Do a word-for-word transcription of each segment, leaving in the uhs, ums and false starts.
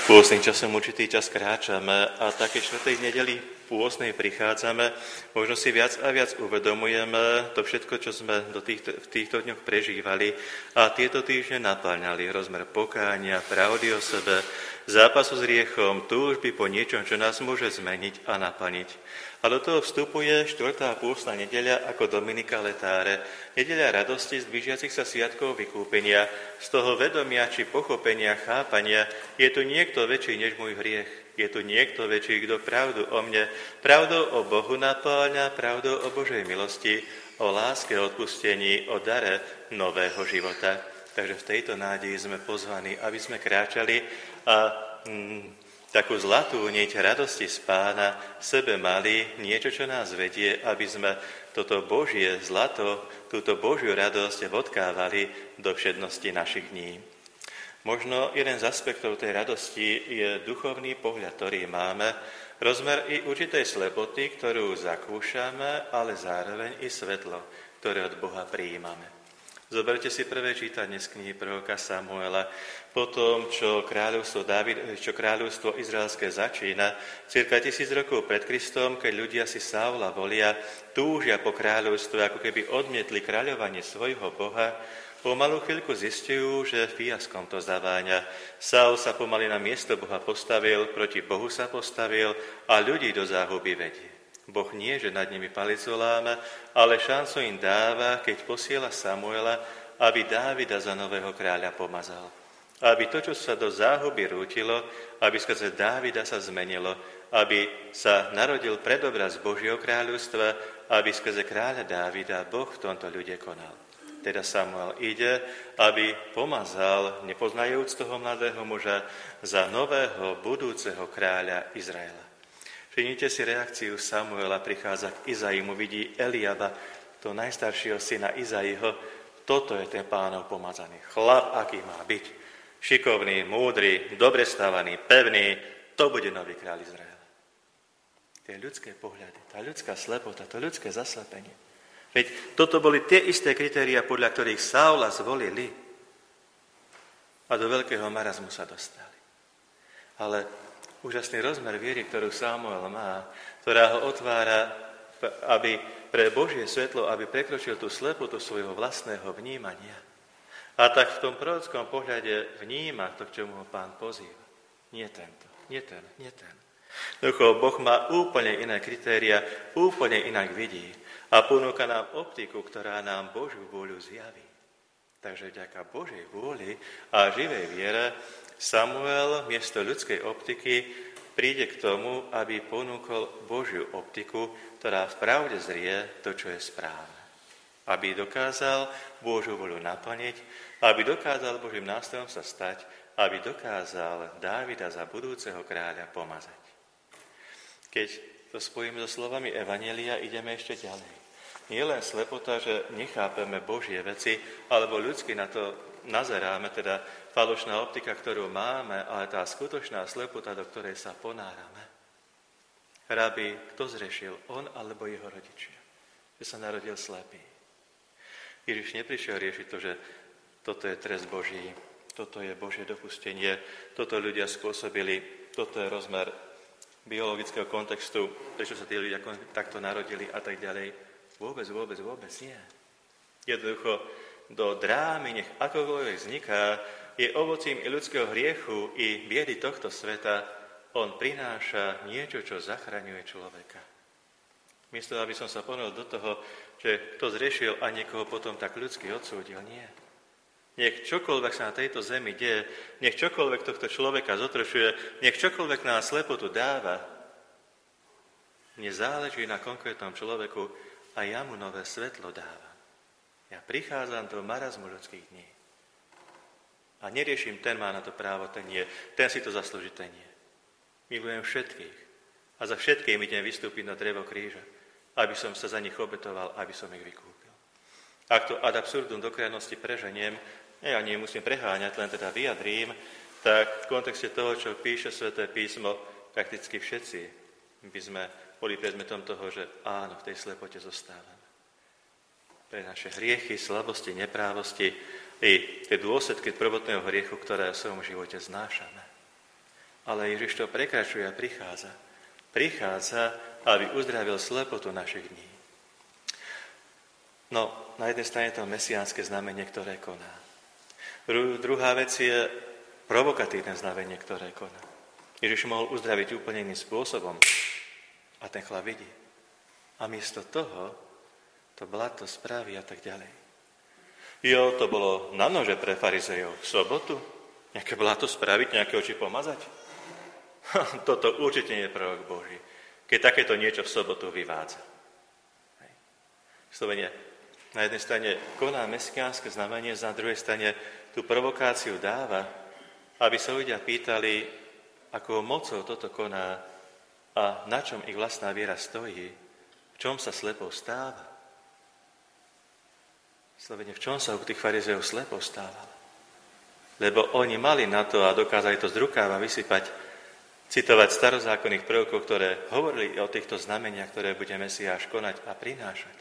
Pôstnym časom určitý čas kráčame a také štvrtej nedeli pôstnej prichádzame, možno si viac a viac uvedomujeme to všetko, čo sme do týchto, v týchto dňoch prežívali a tieto týždne naplňali rozmer pokánia, pravdy o sebe, zápasu s hriechom, túžby po niečom, čo nás môže zmeniť a naplniť. A do toho vstupuje štvrtá pôstna nedeľa ako Dominika Letáre, nedeľa radosti z blížiacich sa sviatkov vykúpenia, z toho vedomia či pochopenia, chápania, je tu niekto väčší než môj hriech, je tu niekto väčší, kto pravdu o mne, pravdou o Bohu napáľa, pravdou o Božej milosti, o láske, o odpustení, o dare nového života. Takže v tejto nádeji sme pozvaní, aby sme kráčali a mm, takú zlatú niť radosti z Pána v sebe mali, niečo, čo nás vedie, aby sme toto Božie zlato, túto Božiu radosť vodkávali do všednosti našich dní. Možno jeden z aspektov tej radosti je duchovný pohľad, ktorý máme, rozmer i určitej slepoty, ktorú zakúšame, ale zároveň i svetlo, ktoré od Boha prijímame. Zoberte si prvé čítanie z knihy proroka Samuela. Po tom, čo kráľovstvo, Dávid, čo kráľovstvo izraelské začína, cirka tisíc rokov pred Kristom, keď ľudia si Saula volia, túžia po kráľovstve, ako keby odmietli kráľovanie svojho Boha, po malú chvíľku zistujú, že fiaskom to zaváňa. Saul sa pomaly na miesto Boha postavil, proti Bohu sa postavil a ľudí do záhuby vedie. Boh nie, že nad nimi palicu láma, ale šancu im dáva, keď posiela Samuela, aby Dávida za nového kráľa pomazal. Aby to, čo sa do záhuby rútilo, aby skrze Dávida sa zmenilo, aby sa narodil predobraz Božieho kráľovstva, aby skrze kráľa Dávida Boh v tomto ľude konal. Teda Samuel ide, aby pomazal, nepoznajúc toho mladého muža, za nového budúceho kráľa Izraela. Všimnite si reakciu Samuela, prichádza k Izaimu, vidí Eliaba, toho najstaršieho syna Izaiho. Toto je ten Pánov pomazaný. Chlap, aký má byť. Šikovný, múdry, dobre stávaný, pevný. To bude nový kráľ Izraela. Tie ľudské pohľady, tá ľudská slepota, to ľudské zaslepenie. Veď toto boli tie isté kritériá, podľa ktorých Saula zvolili. A do veľkého marazmu sa dostali. Ale úžasný rozmer viery, ktorú Samuel má, ktorá ho otvára, aby pre Božie svetlo, aby prekročil tú slepotu svojho vlastného vnímania. A tak v tom prorockom pohľade vníma to, k čomu ho Pán pozýva. Nie tento, nie ten, nie ten. Ducho, Boh má úplne iné kritéria, úplne inak vidí a ponúka nám optiku, ktorá nám Božiu vôľu zjaví. Takže vďaka Božej vôli a živej viere Samuel miesto ľudskej optiky príde k tomu, aby ponúkol Božiu optiku, ktorá v pravde zrie to, čo je správne. Aby dokázal Božiu voľu naplniť, aby dokázal Božím nástrojom sa stať, aby dokázal Dávida za budúceho kráľa pomazať. Keď to spojíme so slovami Evanjelia, ideme ešte ďalej. Nie len slepota, že nechápeme Božie veci, alebo ľudsky na to nazeráme, teda falošná optika, ktorú máme, ale tá skutočná slepota, do ktorej sa ponárame. Rabi, kto zrešil, on alebo jeho rodičia? Že sa narodil slepý. Ježiš neprišiel riešiť to, že toto je trest Boží, toto je Božie dopustenie, toto ľudia spôsobili, toto je rozmer biologického kontextu, prečo sa tí ľudia takto narodili a tak ďalej. Vôbec, vôbec, vôbec nie. Jednoducho, do drámy, nech akokoľvek vzniká, je ovocím i ľudského hriechu, i biedy tohto sveta. On prináša niečo, čo zachraňuje človeka. Miesto, aby som sa ponoril do toho, že kto zriešil a niekoho potom tak ľudsky odsúdil, nie. Nech čokoľvek sa na tejto zemi deje, nech čokoľvek tohto človeka zotročuje, nech čokoľvek na slepotu dáva, mne záleží na konkrétnom človeku a ja mu nové svetlo dávam. Ja prichádzam do marazmu ľudských dní. A neriešim, ten má na to právo, ten nie. Ten si to zaslúži, ten nie. Milujem všetkých. A za všetkým idem vystúpiť na drevo kríža, aby som sa za nich obetoval, aby som ich vykúpil. Ak to ad absurdum do krajnosti preženiem, ja nie musím preháňať, len teda vyjadrím, tak v kontexte toho, čo píše Sväté písmo, prakticky všetci by sme boli predmetom toho, že áno, v tej slepote zostávame. Pre naše hriechy, slabosti, neprávosti i tie dôsledky prvotného hriechu, ktoré v svojom živote znášame. ale Ježiš to prekračuje a prichádza. Prichádza, aby uzdravil slepotu našich dní. No, na jednej strane to mesiánske znamenie, ktoré koná. Druhá vec je provokatívne znamenie, ktoré koná. Ježiš mohol uzdraviť úplne iným spôsobom a ten chlap vidí. A miesto toho to blato spraví a tak ďalej. Jo, to bolo na nože pre farizejov v sobotu? Nejaké blato spraviť, nejaké oči pomazať? Toto určite nie je prorok Boží, keď takéto niečo v sobotu vyvádza. Slovene, na jednej strane koná mesiánske znamenie, na druhej strane tú provokáciu dáva, aby sa ľudia pýtali, akou mocou toto koná a na čom ich vlastná viera stojí, v čom sa slepou stáva. Slovene, v čom sa u tých farizejov slepou stávala? Lebo oni mali na to a dokázali to z rukáva vysypať, citovať starozákonných prvkov, ktoré hovorili o týchto znameniach, ktoré bude Mesiáš konať a prinášať.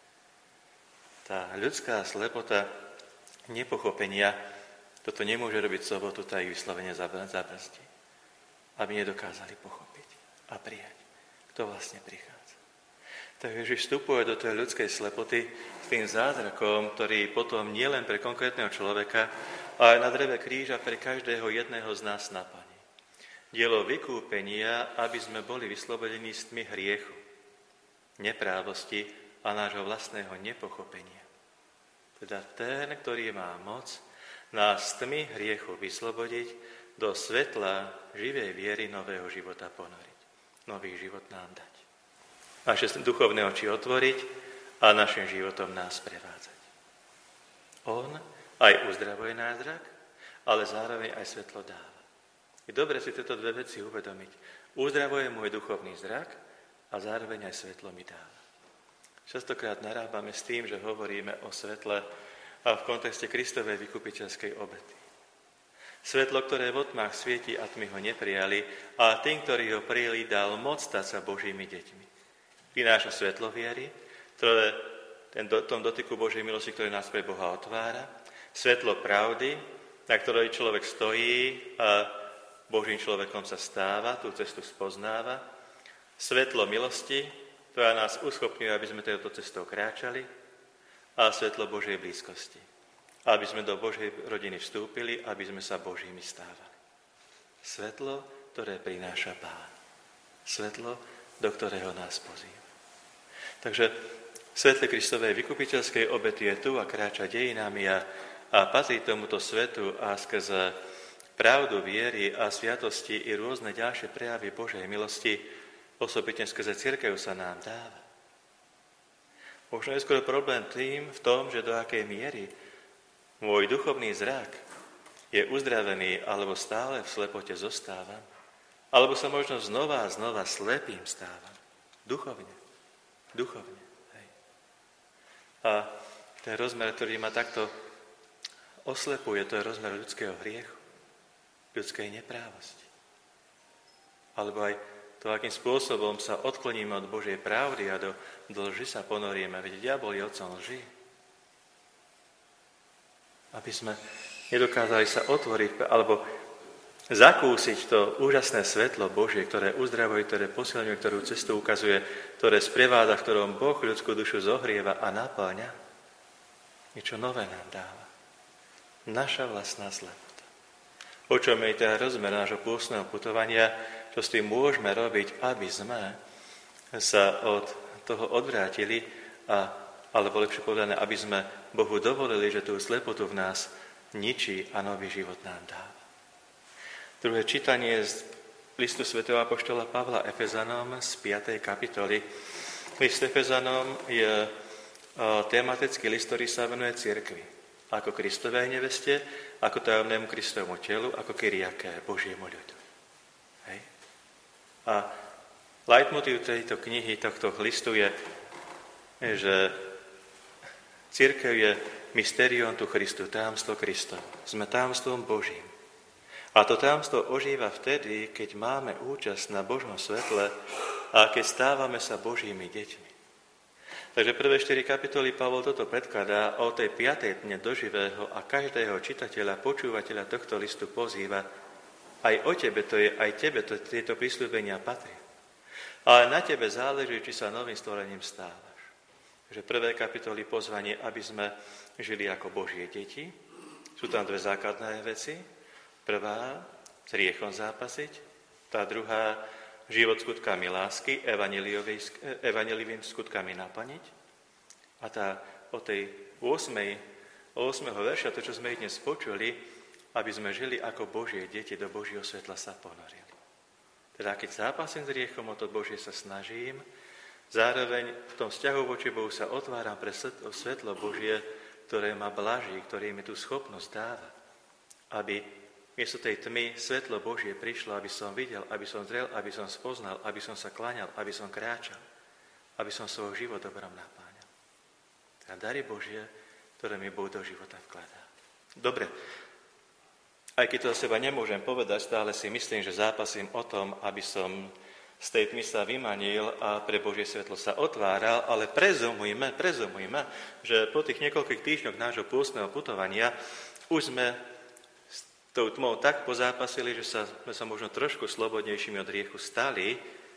Tá ľudská slepota nepochopenia, toto nemôže robiť v sobotu, tá ich vyslovene zabrzdí, aby nedokázali pochopiť a prijať, kto vlastne prichádza. Takže Ježiš vstupuje do tej ľudskej slepoty s tým zázrakom, ktorý potom nielen pre konkrétneho človeka, ale na dreve kríža pre každého jedného z nás naplní. Dielo vykúpenia, aby sme boli vyslobodení z tmy hriechu, neprávosti a nášho vlastného nepochopenia. Teda ten, ktorý má moc nás z tmy hriechu vyslobodiť, do svetla živej viery nového života ponoriť. Nový život nám dať. Naše duchovné oči otvoriť a našim životom nás prevádzať. On aj uzdravuje náš zrak, ale zároveň aj svetlo dáva. Je dobre si tieto dve veci uvedomiť. Uzdravuje môj duchovný zrak a zároveň aj svetlo mi dáva. Častokrát narábame s tým, že hovoríme o svetle a v kontexte Kristovej vykupiteľskej obety. Svetlo, ktoré v otmách svieti a tmy ho neprijali, a tým, ktorí ho prijali, dal moc stať sa Božími deťmi. Prináša svetlo viery, ktoré ten, tom dotyku Božej milosti, ktoré nás pre Boha otvára, svetlo pravdy, na ktorej človek stojí a Božím človekom sa stáva, tú cestu spoznáva, svetlo milosti, ktorá nás uschopňuje, aby sme touto cestou kráčali, a svetlo Božej blízkosti, aby sme do Božej rodiny vstúpili, aby sme sa Božími stávali. Svetlo, ktoré prináša Pán. Svetlo, do ktorého nás pozýva. Takže svetle Kristovej vykupiteľskej obety je tu a kráča dejinami a, a patrí tomuto svetu a skrze pravdu viery a sviatosti i rôzne ďalšie prejavy Božej milosti, osobitne skrze cirkev sa nám dáva. Možno je skôr problém tým v tom, že do akej miery môj duchovný zrak je uzdravený, alebo stále v slepote zostávam, alebo sa možno znova a znova slepým stávam. Duchovne. Duchovne. Hej. A ten rozmer, ktorý ma takto oslepuje, to je rozmer ľudského hriechu, ľudskej neprávosti. Alebo aj to, akým spôsobom sa odkloníme od Božej pravdy a do, do lži sa ponoríme. Veď diabol je otcom lži. Aby sme nedokázali sa otvoriť alebo zakúsiť to úžasné svetlo Božie, ktoré uzdravuje, ktoré posilňuje, ktorú cestu ukazuje, ktoré sprevádza, v ktorom Boh ľudskú dušu zohrieva a naplňa. Niečo nové nám dáva. Naša vlastná slepota. O čom je teda rozmer nášho pôstneho putovania, čo s tým môžeme robiť, aby sme sa od toho odvrátili, a, alebo lepšie povedané, aby sme Bohu dovolili, že tú slepotu v nás ničí a nový život nám dáva. Druhé čítanie z listu svätého apoštola Pavla Efezanom z piatej kapitoly. List Efezanom je tematický list, ktorý sa venuje cirkvi. Ako Kristovej neveste, ako tajomnému Kristovmu telu, ako Kyriake, Božiemu ľudu. Hej. A leitmotív tejto knihy, tohto listu je, že cirkev je mysterium tu Christu, tajomstvo Kristovo. Sme tajomstvom Božím. A to tajomstvo ožíva vtedy, keď máme účasť na Božom svetle a keď stávame sa Božími deťmi. Takže prvé štyri kapitoly Pavol toto predkladá, o tej piatej dne do živého a každého čitateľa, počúvateľa tohto listu pozýva, Aj o tebe to je, aj tebe to, tieto prisľúbenia patria. Ale na tebe záleží, či sa novým stvorením stávaš. Takže prvé kapitoly pozvanie, aby sme žili ako Božie deti. Sú tam dve základné veci. Prvá, s hriechom zápasiť. Tá druhá, život skutkami lásky, evanjeliovými skutkami naplniť. A tá o tej ôsmeho verša, to, čo sme dnes počuli, aby sme žili ako Božie deti, do Božieho svetla sa ponorili. Teda keď zápasím s hriechom, o to Božie sa snažím, zároveň v tom vzťahu voči Bohu sa otváram pre svetlo Božie, ktoré ma blaží, ktoré mi tú schopnosť dáva, aby miesto tej tmy svetlo Božie prišlo, aby som videl, aby som zrel, aby som spoznal, aby som sa kláňal, aby som kráčal, aby som svoj život dobrom napáňal. Teda dary Božie, ktoré mi Boh do života vkladá. Dobre, aj keď to za seba nemôžem povedať, stále si myslím, že zápasím o tom, aby som z tej tmy sa vymanil a pre Božie svetlo sa otváral, ale prezumujme, prezumujme, že po tých niekoľkých týždňoch nášho pôstneho putovania už sme s tou tmou tak pozápasili, že sa, sme sa možno trošku slobodnejšími od hriechu stali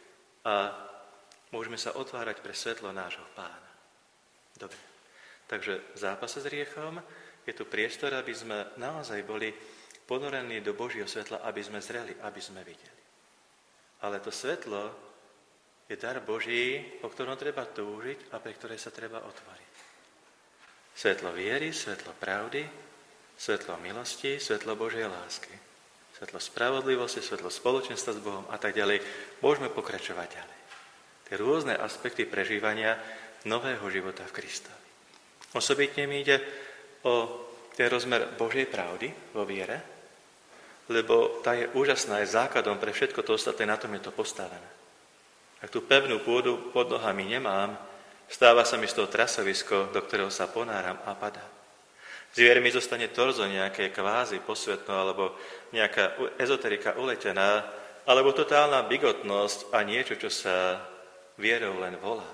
a môžeme sa otvárať pre svetlo nášho Pána. Dobre, takže v zápase s hriechom je tu priestor, aby sme naozaj boli ponorení do Božieho svetla, aby sme zreli, aby sme videli. Ale to svetlo je dar Boží, po ktorom treba túžiť a pre ktoré sa treba otvoriť. Svetlo viery, svetlo pravdy, svetlo milosti, svetlo Božej lásky, svetlo spravodlivosti, svetlo spoločenstva s Bohom a tak ďalej. Môžeme pokračovať ďalej. Tie rôzne aspekty prežívania nového života v Kristovi. Osobitne mi ide o ten rozmer Božej pravdy vo viere, lebo tá je úžasná, je základom pre všetko to ostatné, na tom je to postavené. Ak tú pevnú pôdu pod nohami nemám, stáva sa mi z toho trasovisko, do ktorého sa ponáram a padá. Zvier mi zostane torzo nejaké kvázy posvetno, alebo nejaká ezoterika uletená, alebo totálna bigotnosť a niečo, čo sa vierou len volá.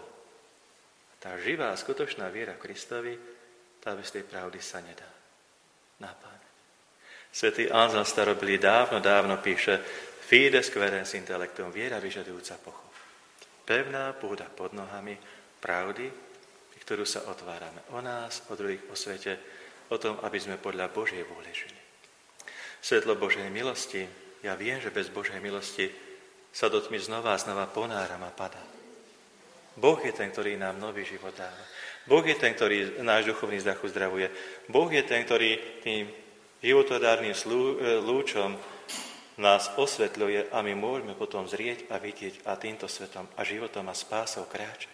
Tá živá, skutočná viera v Kristovi, tá bez tej pravdy sa nedá napáňať. Svätý Anselm Starobilý dávno, dávno píše Fides querens intellectum, viera vyžadujúca pochop. Pevná pôda pod nohami pravdy, ktorú sa otvárame o nás, o druhých, o svete, o tom, aby sme podľa Božej vôle žili. Svetlo Božej milosti, ja viem, že bez Božej milosti sa do tmy znova a znova ponáram a padá. Boh je ten, ktorý nám nový život dáva. Boh je ten, ktorý náš duchovný zdach uzdravuje. Boh je ten, ktorý tým životodárnym lúčom nás osvetľuje a my môžeme potom zrieť a vidieť a týmto svetom a životom a spásou kráčať.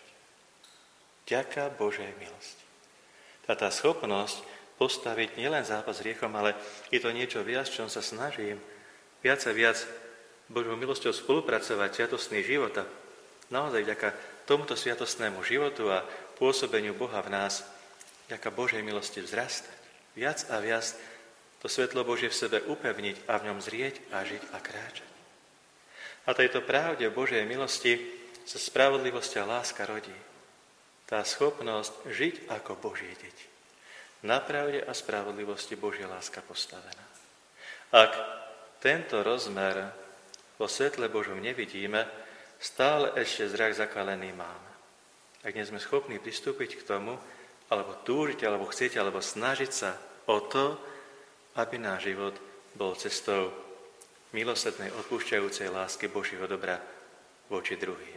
Ďaká Božej milosti. Tá, tá schopnosť postaviť nielen zápas s hriechom, ale je to niečo viac, čom sa snažím viac a viac Božou milosťou spolupracovať, sviatostný život a naozaj vďaka tomuto sviatostnému životu a pôsobeniu Boha v nás, vďaka Božej milosti vzrastať. Viac a viac to svetlo Božie v sebe upevniť a v ňom zrieť a žiť a kráčať. A tejto pravde Božej milosti sa spravodlivosť a láska rodí. Tá schopnosť žiť ako Božie deti. Na pravde a spravodlivosti Božia láska postavená. Ak tento rozmer vo svetle Božom nevidíme, stále ešte zrak zakalený máme. Ak nie sme schopní pristúpiť k tomu, alebo túžiť, alebo chcieť, alebo snažiť sa o to, aby náš život bol cestou milosrdnej, odpúšťajúcej lásky Božieho dobra voči druhým.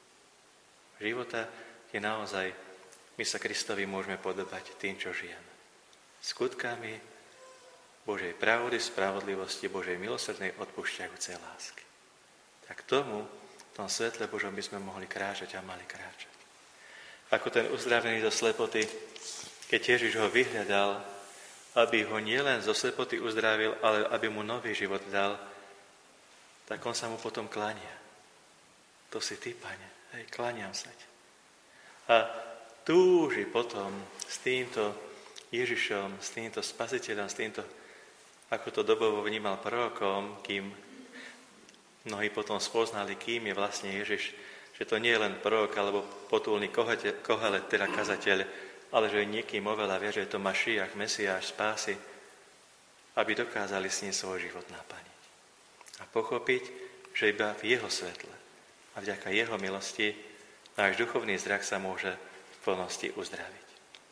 Života je naozaj, my sa Kristovi môžeme podobať tým, čo žijeme. Skutkami Božej pravdy, spravodlivosti, Božej milosrdnej, odpúšťajúcej lásky. Tak tomu, v tom svetle Božom by sme mohli kráčať a mali kráčať. Ako ten uzdravený zo slepoty, keď Ježiš ho vyhľadal, aby ho nielen zo slepoty uzdravil, ale aby mu nový život dal, tak on sa mu potom klania. To si ty, Pane, hej, klaniam sa ti. A túži potom s týmto Ježišom, s týmto Spasiteľom, s týmto, ako to dobovo vnímal prorokom, kým mnohí potom spoznali, kým je vlastne Ježiš, že to nie je len prorok alebo potulný kohelet, teda kazateľ, ale že je niekým oveľa vie, že je to Mašiach, Mesiáš, spásy, aby dokázali s ním svoj život naplniť. A pochopiť, že iba v jeho svetle a vďaka jeho milosti náš duchovný zrak sa môže v plnosti uzdraviť.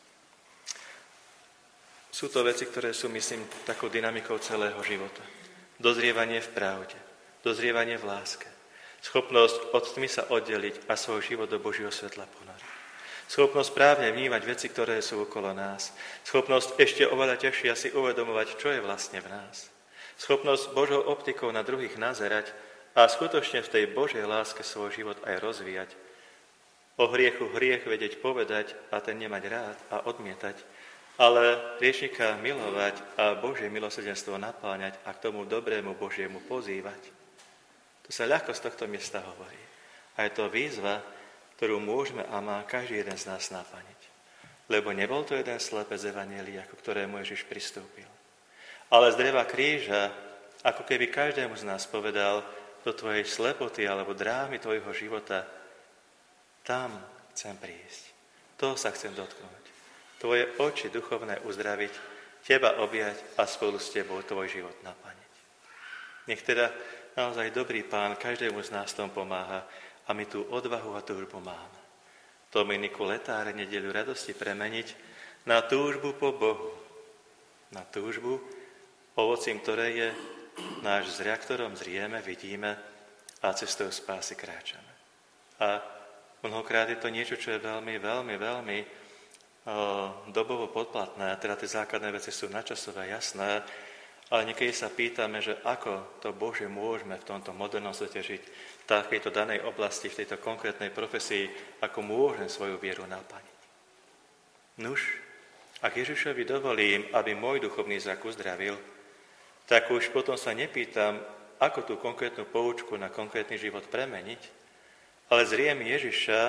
Sú to veci, ktoré sú, myslím, takou dynamikou celého života. Dozrievanie v pravde, dozrievanie v láske, schopnosť od tmy sa oddeliť a svoj život do Božieho svetla ponoriť. Schopnosť správne vnímať veci, ktoré sú okolo nás. Schopnosť ešte oveľa ťažšie si uvedomovať, čo je vlastne v nás. Schopnosť Božou optikou na druhých nazerať a skutočne v tej Božej láske svoj život aj rozvíjať. O hriechu hriech vedieť povedať a ten nemať rád a odmietať, ale hriešnika milovať a Božie milosrdenstvo napáňať a k tomu dobrému Božiemu pozývať. To sa ľahko z tohto miesta hovorí. A je to výzva, ktorú môžeme a má každý jeden z nás napániť. Lebo nebol to jeden slepec z Evanjelia, ku ktorému Ježiš pristúpil. Ale z dreva kríža, ako keby každému z nás povedal, do tvojej slepoty alebo drámy tvojho života, tam chcem prísť. Toho sa chcem dotknúť. Tvoje oči duchovné uzdraviť, teba objať a spolu s tebou tvoj život napaniť. Nech teda naozaj dobrý Pán každému z nás tom pomáha a my tú odvahu a túžbu máme. Dominiku letáre nedeľu radosti premeniť na túžbu po Bohu. Na túžbu, ovocím ktorej je náš zrak, ktorom zrieme, vidíme a cestou spásy kráčame. A mnohokrát je to niečo, čo je veľmi, veľmi, veľmi o, dobovo podplatné. Teda tie základné veci sú načasové, jasné, ale niekedy sa pýtame, že ako to Bože môžeme v tomto modernom svete žiť, v takejto danej oblasti, v tejto konkrétnej profesii, ako môžem svoju vieru napaniť. Nuž, ak Ježišovi dovolím, aby môj duchovný zrak uzdravil, tak už potom sa nepýtam, ako tú konkrétnu poučku na konkrétny život premeniť, ale zriem Ježiša,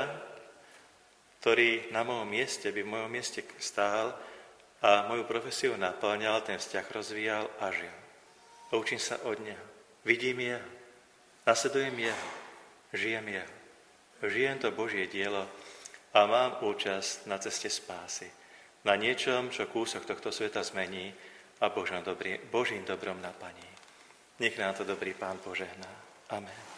ktorý na mojom mieste, by v mojom mieste stál a moju profesiu naplňal, ten vzťah rozvíjal a žil. A učím sa od neho. Vidím jeho, nasledujem jeho, žijem jeho. Žijem to Božie dielo a mám účasť na ceste spásy. Na niečom, čo kúsok tohto sveta zmení a Božím, dobrý, Božím dobrom naplní. Nech nám to dobrý Pán požehná. Amen.